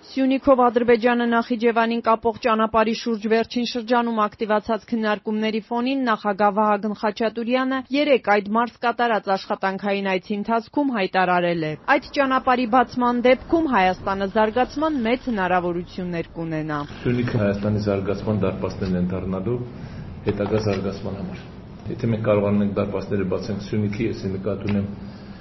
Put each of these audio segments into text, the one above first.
Սյունիքով Ադրբեջանը Նախիջևանին կապող ճանապարհի շուրջ վերջին շրջանում ակտիվացած քննարկումների ֆոնին նախագահ Վահագն Խաչատուրյանը երեկ այդ մարզ կատարած աշխատանքային այցի ընթացքում հայտարարել է. այդ ճանապարհի բացման դեպքում Հայաստանը զարգացման մեծ հնարավորություններ կունենա։ Սյունիքը Հայաստանի զարգացման դարպասներն են դառնալու հետագա զարգացման համար։ Եթե մենք կարողանում ենք դարպասները բացենք Սյունիքի, ես նկատի ունեմ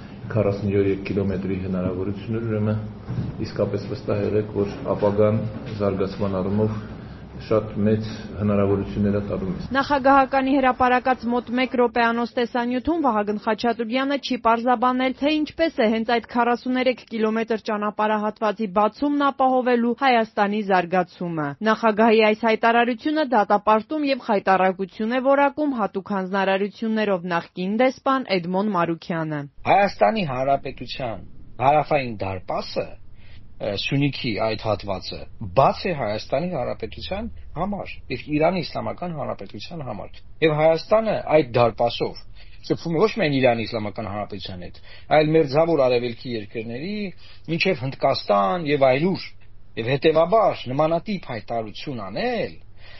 43 կիլոմետրի հնարավորություններ, ուրեմն իսկապես վստահ եղեք, որ ապագան զարգացման առումով շատ մեծ հնարավորություններ է տալու մեզ։ Նախագահականի հրապարակած մոտ 1 րոպեանոց տեսանյութում Վահագն Խաչատուրյանը չի պարզաբանել, թե ինչպես է հենց այդ 43 կիլոմետր ճանապարհահատվածի բացումն ապահովելու Հայաստանի զարգացումը։ Նախագահի այս հայտարարությունը դատապարտում եւ խայտառակություն է որակում հատուկ հանձնարարություններով նախկին դեսպան Էդմոն Մարուքյանը։ Հայաստանի Հանրապետության հարավային դարպասը Սյունիքի այդ հատվածը բաց է Հայաստանի Հանրապետության համար եւ Իրանի Իսլամական Հանրապետության համար։ Եվ Հայաստանը այդ դարպասով շփվում է ոչ միայն Իրանի Իսլամական Հանրապետության հետ, այլ մերձավոր արևելքի երկրների, մինչև Հնդկաստան եւ այլուր։ Եվ հետեւաբար նմանատիպ հայտարարություն անել,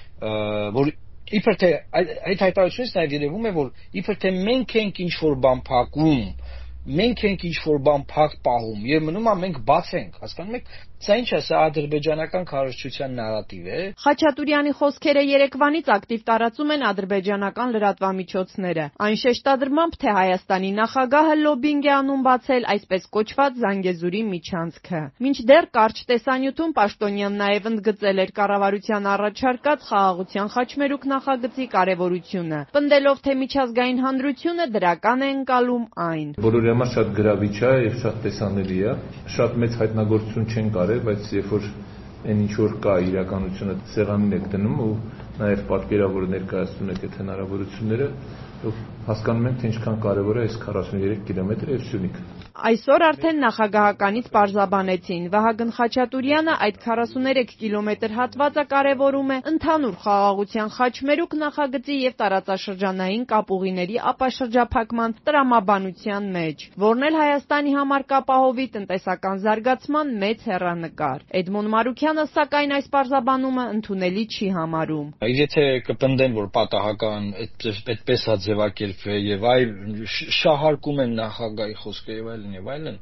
որ իբր թե այդ հայտարարությունից նաեւ երևում է, որ իբր թե մենք ենք ինչ որ բան փակում, մենք ենք ինչ որ բան փակ պահում եւ մնում է մենք բաց ենք, հասկանում եք, սա ինչ է, սա ադրբեջանական քարոզչության նարատիվ է։ Խաչատուրյանի խոսքերը երեկվանից ակտիվ տարածում են ադրբեջանական լրատվամիջոցները։ Այն շեշտադրմամբ, թե Հայաստանի նախագահը լոբինգ է անում բացել այսպես կոչված Զանգեզուրի միջանցքը։ Մինչդեռ կարճ տեսանյութում Պաշտոնյան նաեւ ընդգծել էր կառավարության առաջարկած խաղաղության խաչմերուկ նախագծի կարեւորությունը, պնդելով, թե միջազգային հանրությունը դրական է ընկալում այն։ Բոլորի համար շատ գրավիչ է եւ շատ տեսանելի է, շատ մեծ հայտնագործություն չեն կարել, բայց երբ որ այն ինչ որ կա իրականությունը սեղանին եք դնում ու նաեւ պատկերավոր ներկայացնում եք այդ հնարավորությունները, հասկանում ենք, թե ինչքան կարեւոր է այս 43 կիլոմետրը եւ Սյունիքը։ Այսօր արդեն նախագահականից պարզաբանեցին։ Վահագն Խաչատուրյանը այդ 43 կիլոմետր հատվածը կարևորում է ընդհանուր խաղաղության խաչմերուկ նախագծի եւ տարածաշրջանային կապուղիների ապաշրջափակման տրամաբանության մեջ, որն էլ Հայաստանի համար կապահովի տնտեսական զարգացման մեծ հեռանկար։ Էդմոն Մարուքյանը սակայն այս պարզաբանումը ընդունելի չի համարում։ Եթե կպնդեն, որ պատահական այդպես է ձևակերպվել եւ այլ շահարկում են նախագահի խոսքը եւ այլն,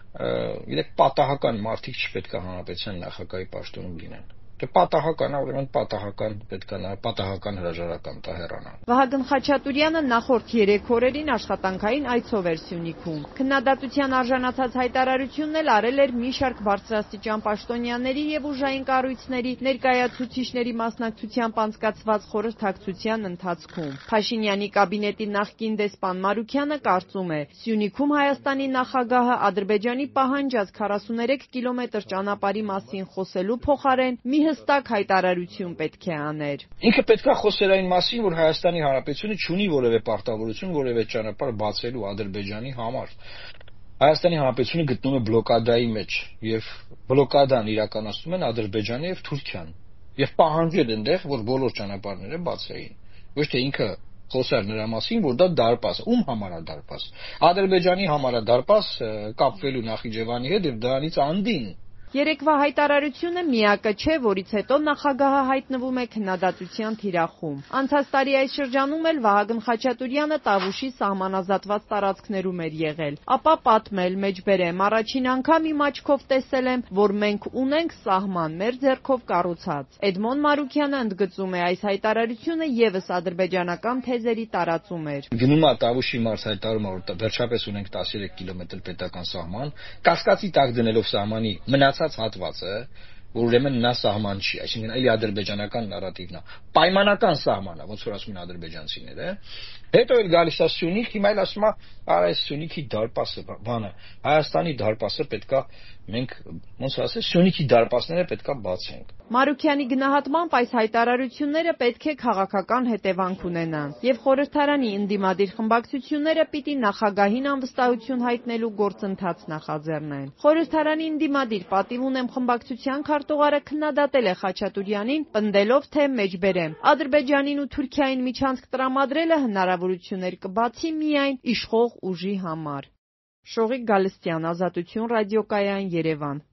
գիտեք, պատահական մարդիկ չպետք է հանրապետության նախագահի պաշտոնում լինեն։ Դե պատահական, ուրեմն պատահական պետք է պատահական հրաժարական տա հեռանալ։ Վահագն Խաչատուրյանը նախորդ 3 օրերին աշխատանքային այցով էր Սյունիքում։ Քննադատության արժանացած հայտարարությունն էլ արել էր մի շարք բարձրաստիճան պաշտոնյաների եւ ուժային կառույցների ներկայացուցիչների մասնակցությամբ անցկացված խորհրդակցության ընթացքում։ Փաշինյանի կաբինետի նախկին դեսպան Մարուքյանը կարծում է, Սյունիքում Հայաստանի նախագահը Ադրբեջանի պահանջած 43 կիլոմետր ճանապարհի մասին խոսելու փոխարեն մի հստակ հայտարարություն պետք է աներ։ Ինքը պետք է խոսեր այն մասին, որ Հայաստանի Հանրապետությունը չունի որևէ պարտավորություն, որևէ ճանապարհ բացելու Ադրբեջանի համար։ Հայաստանի Հանրապետությունը գտնվում է բլոկադայի մեջ եւ բլոկադան իրականացնում են Ադրբեջանը եւ Թուրքիան։ Եվ պահանջել են այնտեղ, որ բոլոր ճանապարհները բացեին։ Ոչ թե ինքը խոսար նրա մասին, որ դա դարպաս, ում համար է դարպաս։ Ադրբեջանի համար է դարպաս կապվելու Նախիջևանի հետ եւ դրանից անդին։ Երեկվա հայտարարությունը միակը չէ, որից հետո նախագահը հայտնվում է քննադատության թիրախում։ Անցած տարի այս շրջանում էլ Վահագն Խաչատուրյանը Տավուշի սահմանազատված տարածքներում էր եղել, ապա պատմել մեջբերեմ, առաջին անգամ իմ աչքով տեսել եմ, որ մենք ունենք սահման մեր ձեռքով կառուցած։ Էդմոն Մարուքյանը ընդգծում է, այս հայտարարությունը եւս ադրբեջանական թեզերի տարածում էր։ Գնում է Տավուշի մարզ հայտարարում, որ վերջապես ունենք 13 կիլոմետր պետական սահման, կասկածի տակ դնելով սահմանի մնացած հատվածը, որ ուրեմն նա սահման չի, այսինքն այլ ադրբեջանական նարատիվն է, պայմանական սահման է, ոնց որ ասում են ադրբեջանցիները, հետո էլ գալիս է Սյունիք, հիմա էլ ասում է, արա այս Սյունիքի դարպասը, բանը, Հայաստանի դարպասը պետքա մենք, ոնց ասես, Սյունիքի դարպասները պետքա բացենք։ Մարուքյանի գնահատմամբ այս հայտարարությունները պետք է քաղաքական հետևանք ունենան, եւ խորհրդարանի ընդդիմադիր խմբակցությունները պիտի նախագահին անվստահություն հայտնելու գործընթաց նախաձեռնեն։ Խորհրդարանի ընդդիմադիր պատիվ ունեմ խմբակցության քարտուղարը քննադատել է Խաչատուրյանին, պնդելով, թե մեջբերեմ Ադրբեջանին ու Թուրքիային միջանցք տրամադրելը հնարավորություններ կբացի միայն իշխող ուժի համար։ Շողիկ Գալստյան, Ազատություն ռադիոկայան, Երևան։